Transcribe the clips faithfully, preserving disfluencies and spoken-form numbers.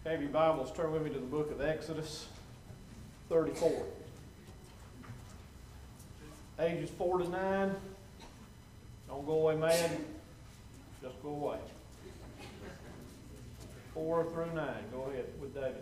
Have your Bibles, turn with me to the book of Exodus thirty-four. Ages four to nine. Don't go away mad. Just go away. Four through nine. Go ahead with David.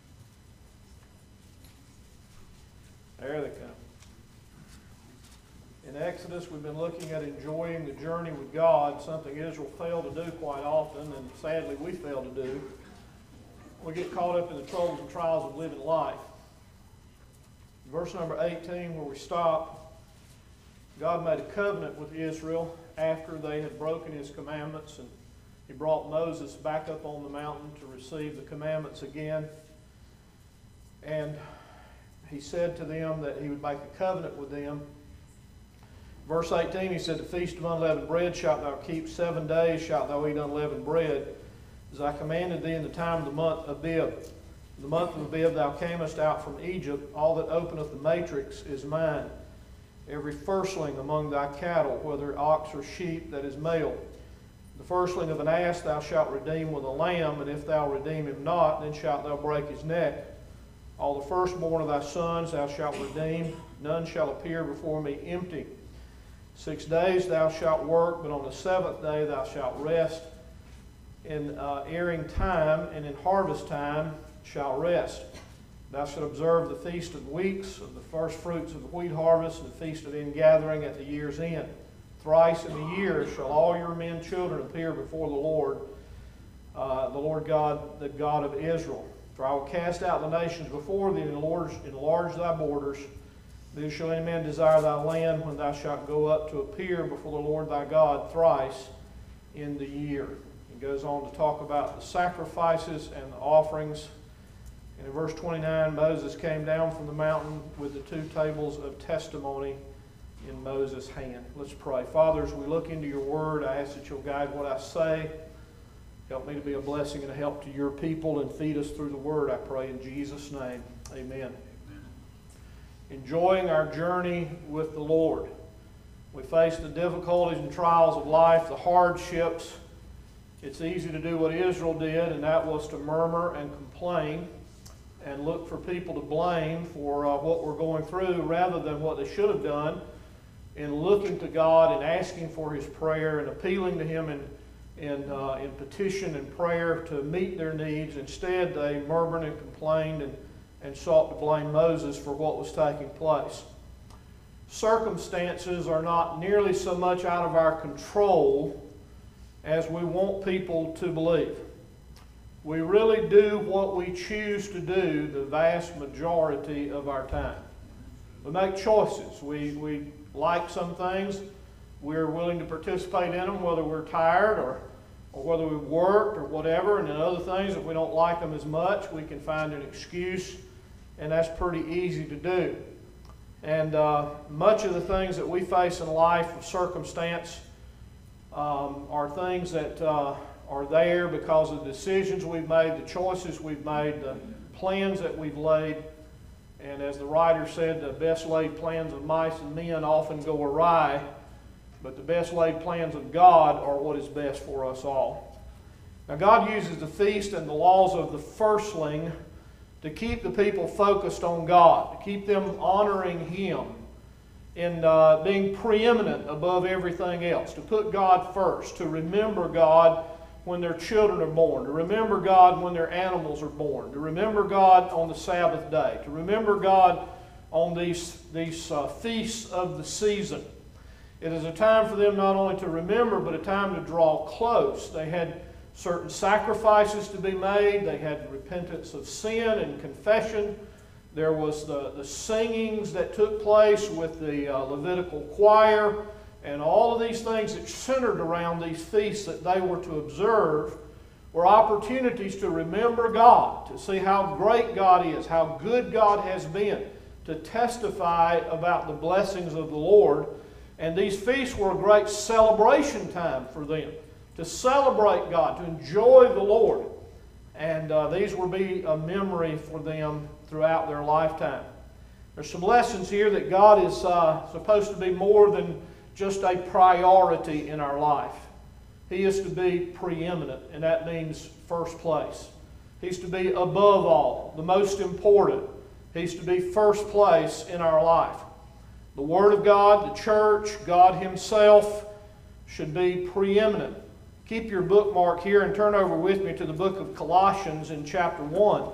There they come. In Exodus, we've been looking at enjoying the journey with God, something Israel failed to do quite often, and sadly we fail to do. We get caught up in the troubles and trials of living life. Verse number eighteen, where we stop, God made a covenant with Israel after they had broken His commandments, and He brought Moses back up on the mountain to receive the commandments again. And He said to them that He would make a covenant with them. Verse eighteen, He said, "The feast of unleavened bread shalt thou keep, seven days shalt thou eat unleavened bread, as I commanded thee in the time of the month of Abib. In the month of Abib thou camest out from Egypt. All that openeth the matrix is mine. Every firstling among thy cattle, whether ox or sheep, that is male. The firstling of an ass thou shalt redeem with a lamb, and if thou redeem him not, then shalt thou break his neck. All the firstborn of thy sons thou shalt redeem. None shall appear before me empty. Six days thou shalt work, but on the seventh day thou shalt rest. In uh, airing time and in harvest time shalt rest. Thou shalt observe the feast of weeks, of the first fruits of the wheat harvest, and the feast of ingathering at the year's end. Thrice in a year shall all your men children appear before the Lord, uh, the Lord God, the God of Israel. For I will cast out the nations before thee, and enlarge, enlarge thy borders. Neither shall any man desire thy land when thou shalt go up to appear before the Lord thy God thrice in the year." He goes on to talk about the sacrifices and the offerings. And in verse twenty-nine, Moses came down from the mountain with the two tables of testimony in Moses' hand. Let's pray. Father, as we look into your word, I ask that you'll guide what I say. Help me to be a blessing and a help to your people, and feed us through the word, I pray in Jesus' name. Amen. Enjoying our journey with the Lord. We face the difficulties and trials of life, the hardships. It's easy to do what Israel did, and that was to murmur and complain and look for people to blame for uh, what we're going through, rather than what they should have done in looking to God and asking for His prayer and appealing to Him in, in, uh, in petition and prayer to meet their needs. Instead, they murmured and complained and, and sought to blame Moses for what was taking place. Circumstances are not nearly so much out of our control as we want people to believe. We really do what we choose to do the vast majority of our time. We make choices. We, we like some things. We're willing to participate in them, whether we're tired or, or whether we've worked or whatever. And then other things, if we don't like them as much, we can find an excuse, and that's pretty easy to do. And uh, much of the things that we face in life of circumstance Um, are things that uh, are there because of the decisions we've made, the choices we've made, the plans that we've laid. And as the writer said, the best laid plans of mice and men often go awry, but the best laid plans of God are what is best for us all. Now, God uses the feast and the laws of the firstling to keep the people focused on God, to keep them honoring Him, in uh, being preeminent above everything else, to put God first, to remember God when their children are born, to remember God when their animals are born, to remember God on the Sabbath day, to remember God on these, these uh, feasts of the season. It is a time for them not only to remember, but a time to draw close. They had certain sacrifices to be made. They had repentance of sin and confession. There was the, the singings that took place with the uh, Levitical choir, and all of these things that centered around these feasts that they were to observe were opportunities to remember God, to see how great God is, how good God has been, to testify about the blessings of the Lord. And these feasts were a great celebration time for them, to celebrate God, to enjoy the Lord. And uh, these will be a memory for them throughout their lifetime. There's some lessons here that God is uh, supposed to be more than just a priority in our life. He is to be preeminent, and that means first place. He's to be above all, the most important. He's to be first place in our life. The Word of God, the church, God Himself should be preeminent. Keep your bookmark here and turn over with me to the book of Colossians in chapter one.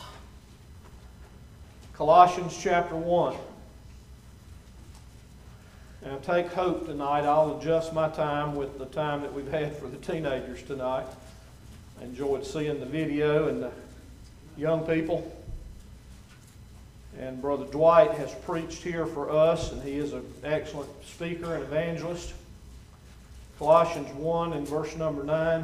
Colossians chapter one. And I take hope tonight I'll adjust my time with the time that we've had for the teenagers tonight. I enjoyed seeing the video and the young people. And Brother Dwight has preached here for us, and he is an excellent speaker and evangelist. Colossians one and verse number nine.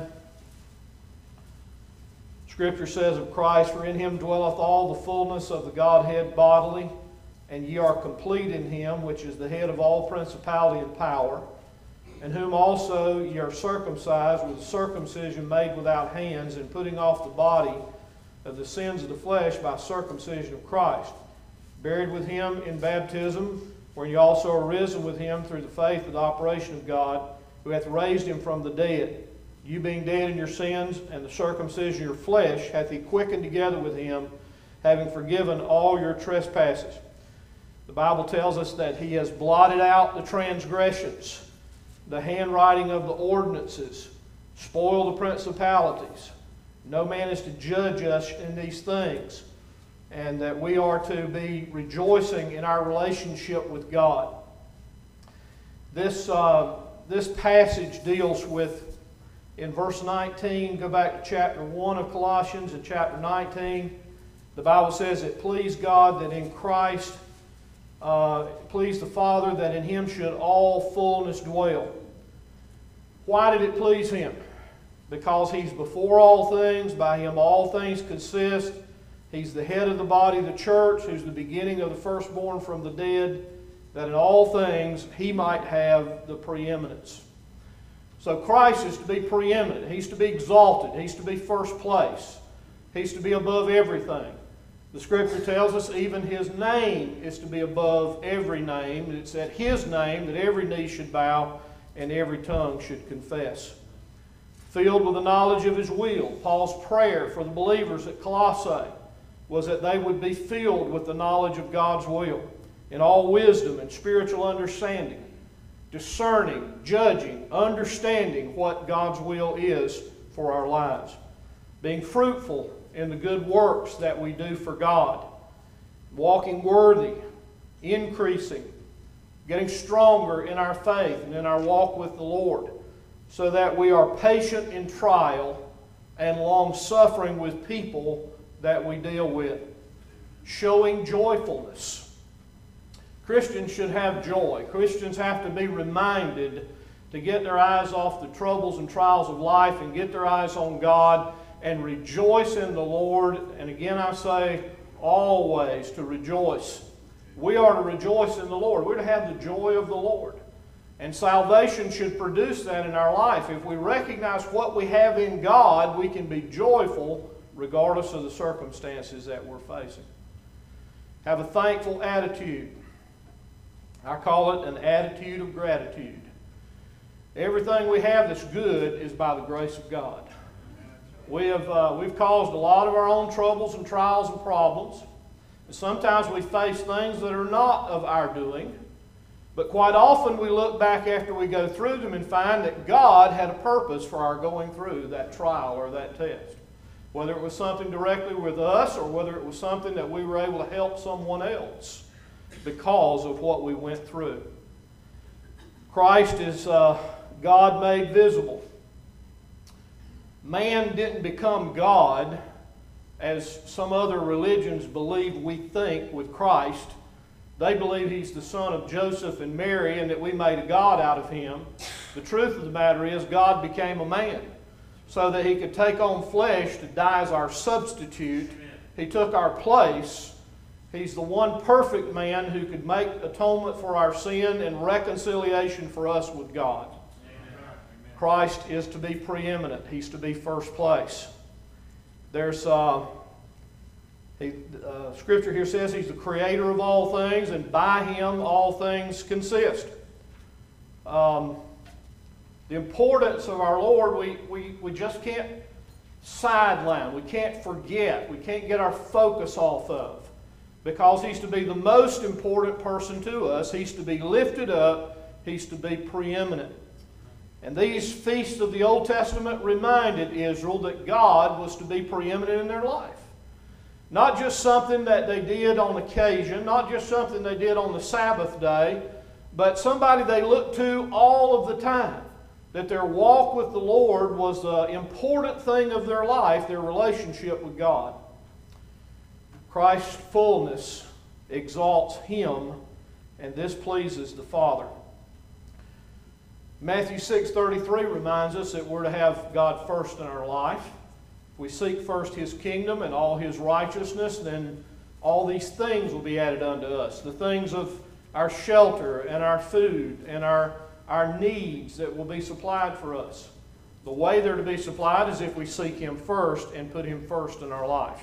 Scripture says of Christ, "For in Him dwelleth all the fullness of the Godhead bodily, and ye are complete in Him, which is the head of all principality and power, in whom also ye are circumcised with a circumcision made without hands, and putting off the body of the sins of the flesh by circumcision of Christ, buried with Him in baptism, where ye also are risen with Him through the faith of the operation of God, who hath raised Him from the dead. You being dead in your sins, and the circumcision of your flesh hath He quickened together with Him, having forgiven all your trespasses." The Bible tells us that He has blotted out the transgressions, the handwriting of the ordinances, spoiled the principalities. No man is to judge us in these things, and that we are to be rejoicing in our relationship with God. This, uh, this passage deals with, in verse nineteen, go back to chapter one of Colossians, and chapter nineteen, the Bible says, "It pleased God that in Christ, uh, it pleased the Father that in Him should all fullness dwell." Why did it please Him? Because He's before all things, by Him all things consist. He's the head of the body of the church, who's the beginning of the firstborn from the dead, that in all things He might have the preeminence. So Christ is to be preeminent. He's to be exalted. He's to be first place. He's to be above everything. The Scripture tells us even His name is to be above every name. It's at His name that every knee should bow and every tongue should confess. Filled with the knowledge of His will, Paul's prayer for the believers at Colossae was that they would be filled with the knowledge of God's will, in all wisdom and spiritual understanding, discerning, judging, understanding what God's will is for our lives, being fruitful in the good works that we do for God, walking worthy, increasing, getting stronger in our faith and in our walk with the Lord, so that we are patient in trial and long-suffering with people that we deal with, showing joyfulness. Christians should have joy. Christians have to be reminded to get their eyes off the troubles and trials of life and get their eyes on God and rejoice in the Lord. And again I say, always to rejoice. We are to rejoice in the Lord. We're to have the joy of the Lord. And salvation should produce that in our life. If we recognize what we have in God, we can be joyful regardless of the circumstances that we're facing. Have a thankful attitude. I call it an attitude of gratitude. Everything we have that's good is by the grace of God. We have, uh, we've caused a lot of our own troubles and trials and problems. And sometimes we face things that are not of our doing. But quite often we look back after we go through them and find that God had a purpose for our going through that trial or that test. Whether it was something directly with us or whether it was something that we were able to help someone else because of what we went through. Christ is uh, God made visible. Man didn't become God as some other religions believe we think with Christ. They believe He's the son of Joseph and Mary and that we made a God out of Him. The truth of the matter is God became a man so that He could take on flesh to die as our substitute. He took our place. He's the one perfect man who could make atonement for our sin and reconciliation for us with God. Christ is to be preeminent. He's to be first place. There's uh, he, uh, Scripture here says He's the creator of all things, and by Him all things consist. Um, the importance of our Lord, we, we, we just can't sideline, we can't forget, we can't get our focus off of. Because He's to be the most important person to us. He's to be lifted up. He's to be preeminent. And these feasts of the Old Testament reminded Israel that God was to be preeminent in their life. Not just something that they did on occasion, not just something they did on the Sabbath day, but somebody they looked to all of the time. That their walk with the Lord was the important thing of their life, their relationship with God. Christ's fullness exalts Him, and this pleases the Father. Matthew six thirty-three reminds us that we're to have God first in our life. If we seek first His kingdom and all His righteousness, then all these things will be added unto us. The things of our shelter and our food and our, our needs that will be supplied for us. The way they're to be supplied is if we seek Him first and put Him first in our life.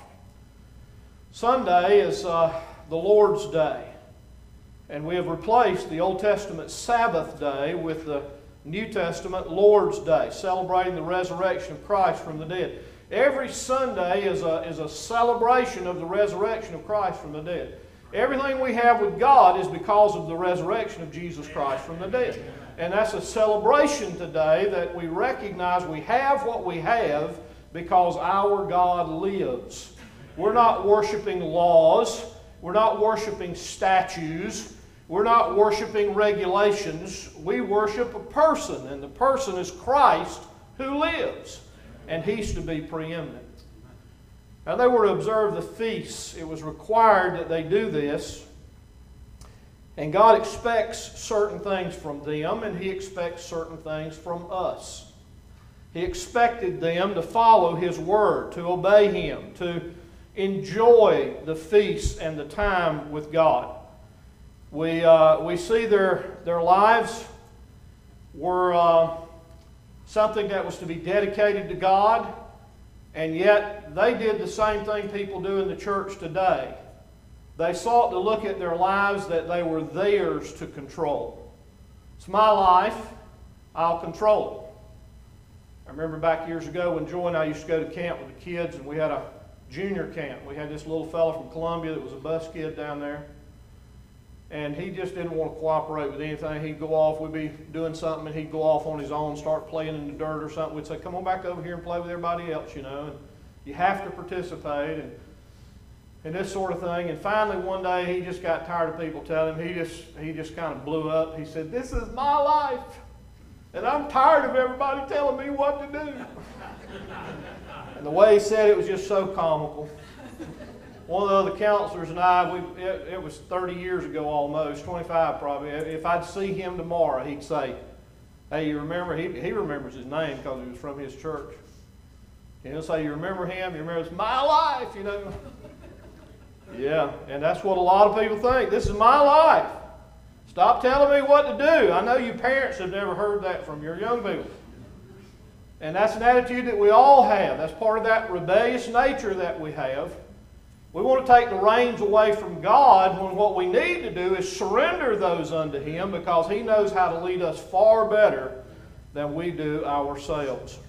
Sunday is uh, the Lord's Day. And we have replaced the Old Testament Sabbath day with the New Testament Lord's Day, celebrating the resurrection of Christ from the dead. Every Sunday is a, is a celebration of the resurrection of Christ from the dead. Everything we have with God is because of the resurrection of Jesus Christ from the dead. And that's a celebration today that we recognize we have what we have because our God lives. We're not worshiping laws. We're not worshiping statues. We're not worshiping regulations. We worship a person, and the person is Christ who lives. And He's to be preeminent. Now they were to observe the feasts. It was required that they do this. And God expects certain things from them, and He expects certain things from us. He expected them to follow His word, to obey Him, to enjoy the feasts and the time with God. We, uh, we see their, their lives were uh, something that was to be dedicated to God, and yet they did the same thing people do in the church today. They sought to look at their lives that they were theirs to control. It's my life, I'll control it. I remember back years ago when Joy and I used to go to camp with the kids, and we had a junior camp. We had this little fellow from Columbia that was a bus kid down there. And he just didn't want to cooperate with anything. He'd go off, we'd be doing something, and he'd go off on his own, start playing in the dirt or something. We'd say, come on back over here and play with everybody else, you know. And you have to participate and, and this sort of thing. And finally one day he just got tired of people telling him. He just, he just kind of blew up. He said, this is my life, and I'm tired of everybody telling me what to do. And the way he said it was just so comical. One of the other counselors and I, we, it, it was thirty years ago almost, twenty-five probably. If I'd see him tomorrow, he'd say, hey, you remember, he, he remembers his name because he was from his church. And he'll say, you remember him? You remember, it's my life, you know. Yeah, and that's what a lot of people think. This is my life. Stop telling me what to do. I know you parents have never heard that from your young people. And that's an attitude that we all have. That's part of that rebellious nature that we have. We want to take the reins away from God when what we need to do is surrender those unto Him, because He knows how to lead us far better than we do ourselves.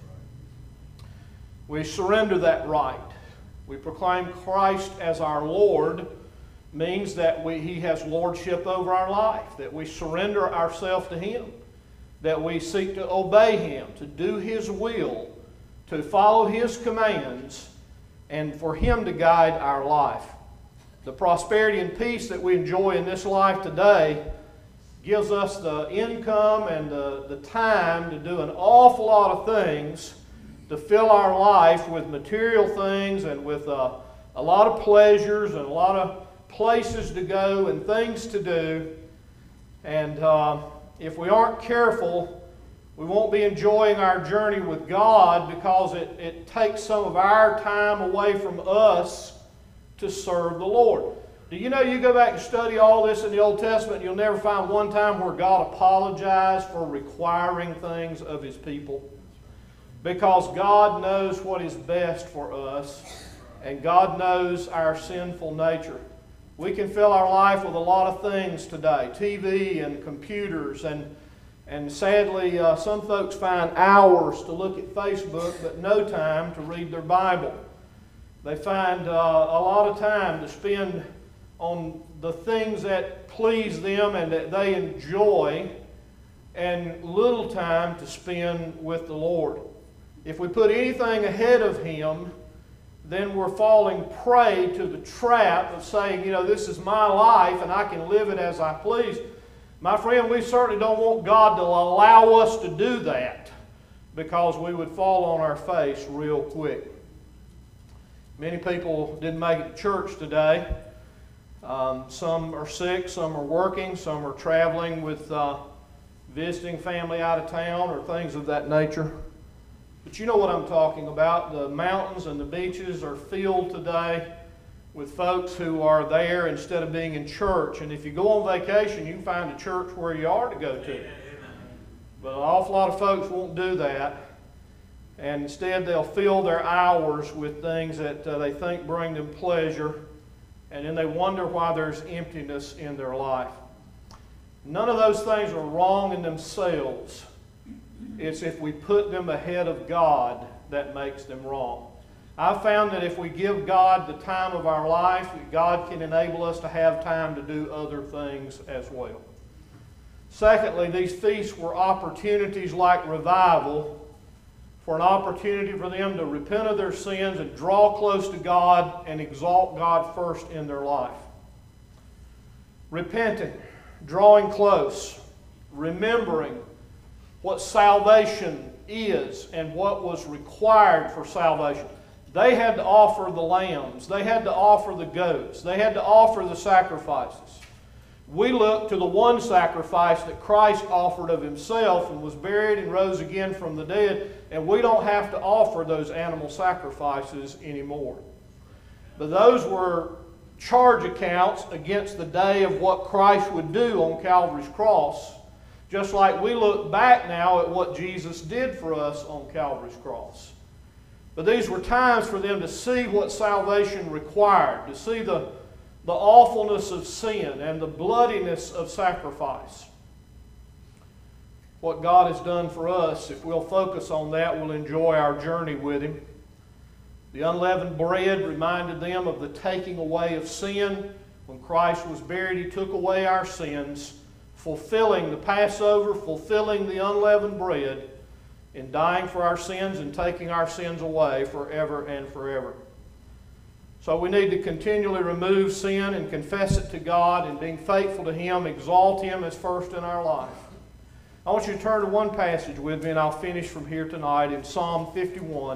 We surrender that right. We proclaim Christ as our Lord, means that we, He has lordship over our life, that we surrender ourselves to Him, that we seek to obey Him, to do His will, to follow His commands, and for Him to guide our life. The prosperity and peace that we enjoy in this life today gives us the income and the, the time to do an awful lot of things to fill our life with material things and with uh, a lot of pleasures and a lot of places to go and things to do. And uh, if we aren't careful, we won't be enjoying our journey with God, because it, it takes some of our time away from us to serve the Lord. Do you know, you go back and study all this in the Old Testament, you'll never find one time where God apologized for requiring things of His people. Because God knows what is best for us, and God knows our sinful nature. We can fill our life with a lot of things today, T V and computers and And sadly, uh, some folks find hours to look at Facebook, but no time to read their Bible. They find uh, a lot of time to spend on the things that please them and that they enjoy, and little time to spend with the Lord. If we put anything ahead of Him, then we're falling prey to the trap of saying, you know, this is my life and I can live it as I please. My friend, we certainly don't want God to allow us to do that, because we would fall on our face real quick. Many people didn't make it to church today. Um, some are sick, some are working, some are traveling with uh, visiting family out of town or things of that nature. But you know what I'm talking about. The mountains and the beaches are filled today with folks who are there instead of being in church. And if you go on vacation, you can find a church where you are to go to. But an awful lot of folks won't do that. And instead they'll fill their hours with things that uh, they think bring them pleasure. And then they wonder why there's emptiness in their life. None of those things are wrong in themselves. It's if we put them ahead of God that makes them wrong. I've found that if we give God the time of our life, God can enable us to have time to do other things as well. Secondly, these feasts were opportunities like revival, for an opportunity for them to repent of their sins and draw close to God and exalt God first in their life. Repenting, drawing close, remembering what salvation is and what was required for salvation. They had to offer the lambs. They had to offer the goats. They had to offer the sacrifices. We look to the one sacrifice that Christ offered of Himself and was buried and rose again from the dead, and we don't have to offer those animal sacrifices anymore. But those were charge accounts against the day of what Christ would do on Calvary's cross, just like we look back now at what Jesus did for us on Calvary's cross. But these were times for them to see what salvation required, to see the the awfulness of sin and the bloodiness of sacrifice. What God has done for us, if we'll focus on that, we'll enjoy our journey with Him. The unleavened bread reminded them of the taking away of sin. When Christ was buried, He took away our sins, fulfilling the Passover, fulfilling the unleavened bread, in dying for our sins and taking our sins away forever and forever. So we need to continually remove sin and confess it to God, and being faithful to Him, exalt Him as first in our life. I want you to turn to one passage with me, and I'll finish from here tonight in Psalm fifty-one.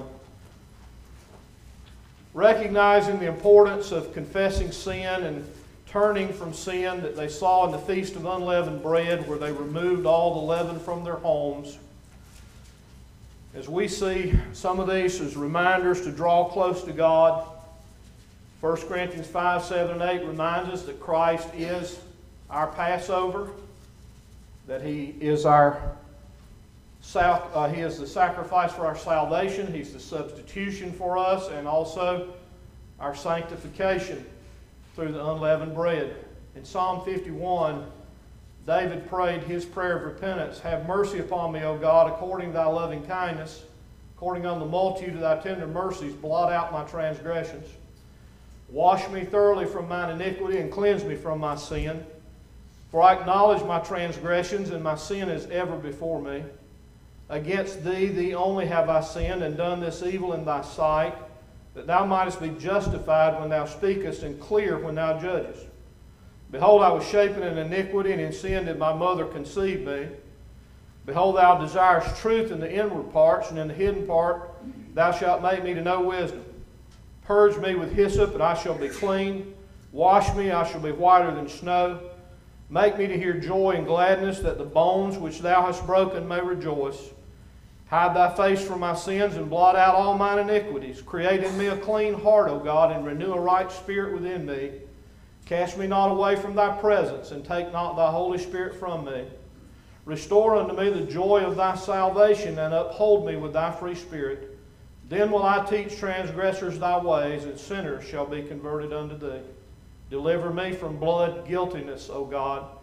Recognizing the importance of confessing sin and turning from sin that they saw in the Feast of Unleavened Bread, where they removed all the leaven from their homes. As we see some of these as reminders to draw close to God, First Corinthians five, seven, and eight reminds us that Christ is our Passover, that He is our uh, He is the sacrifice for our salvation, He's the substitution for us, and also our sanctification through the unleavened bread. In Psalm fifty-one, David prayed his prayer of repentance, "Have mercy upon me, O God, according to Thy loving kindness, according unto the multitude of Thy tender mercies, blot out my transgressions. Wash me thoroughly from mine iniquity and cleanse me from my sin. For I acknowledge my transgressions, and my sin is ever before me. Against Thee, Thee only have I sinned, and done this evil in Thy sight, that Thou mightest be justified when Thou speakest, and clear when Thou judgest. Behold, I was shapen in iniquity, and in sin did my mother conceive me. Behold, Thou desirest truth in the inward parts, and in the hidden part Thou shalt make me to know wisdom. Purge me with hyssop, and I shall be clean. Wash me, I shall be whiter than snow. Make me to hear joy and gladness, that the bones which Thou hast broken may rejoice. Hide Thy face from my sins, and blot out all mine iniquities. Create in me a clean heart, O God, and renew a right spirit within me. Cast me not away from Thy presence, and take not Thy Holy Spirit from me. Restore unto me the joy of Thy salvation, and uphold me with Thy free spirit. Then will I teach transgressors Thy ways, and sinners shall be converted unto Thee. Deliver me from blood guiltiness, O God,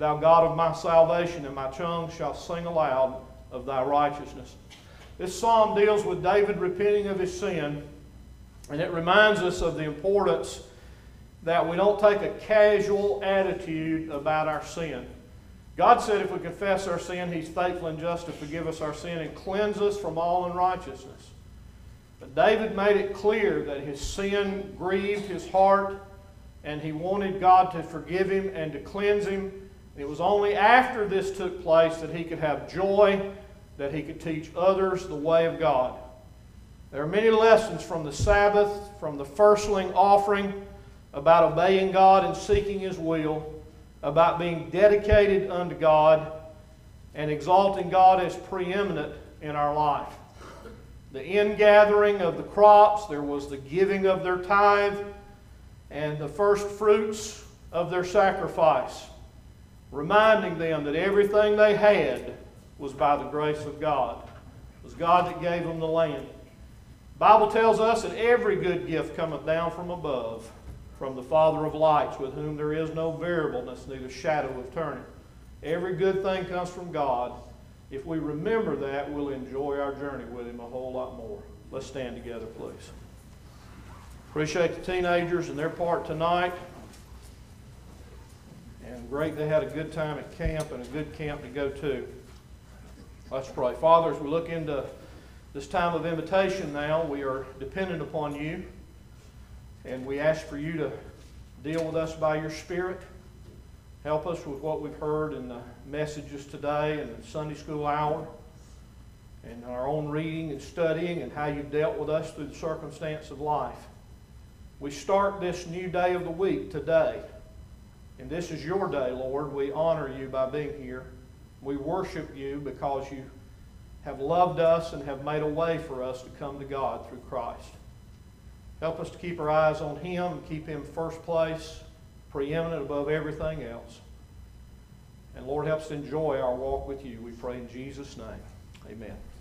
thou God of my salvation, and my tongue shall sing aloud of thy righteousness. This psalm deals with David repenting of his sin, and it reminds us of the importance that we don't take a casual attitude about our sin. God said if we confess our sin, He's faithful and just to forgive us our sin and cleanse us from all unrighteousness. But David made it clear that his sin grieved his heart, and he wanted God to forgive him and to cleanse him. It was only after this took place that he could have joy, that he could teach others the way of God. There are many lessons from the Sabbath, from the firstling offering, about obeying God and seeking His will, about being dedicated unto God, and exalting God as preeminent in our life. The ingathering of the crops, there was the giving of their tithe, and the first fruits of their sacrifice, reminding them that everything they had was by the grace of God. It was God that gave them the land. The Bible tells us that every good gift cometh down from above, from the Father of lights, with whom there is no variableness, neither shadow of turning. Every good thing comes from God. If we remember that, we'll enjoy our journey with Him a whole lot more. Let's stand together, please. Appreciate the teenagers and their part tonight. And great they had a good time at camp and a good camp to go to. Let's pray. Father, as we look into this time of invitation now, we are dependent upon You. And we ask for You to deal with us by Your Spirit. Help us with what we've heard in the messages today and the Sunday school hour, and our own reading and studying, and how You've dealt with us through the circumstance of life. We start this new day of the week today. And this is Your day, Lord. We honor You by being here. We worship You because You have loved us and have made a way for us to come to God through Christ. Help us to keep our eyes on Him and keep Him first place, preeminent above everything else. And Lord, help us to enjoy our walk with You. We pray in Jesus' name. Amen.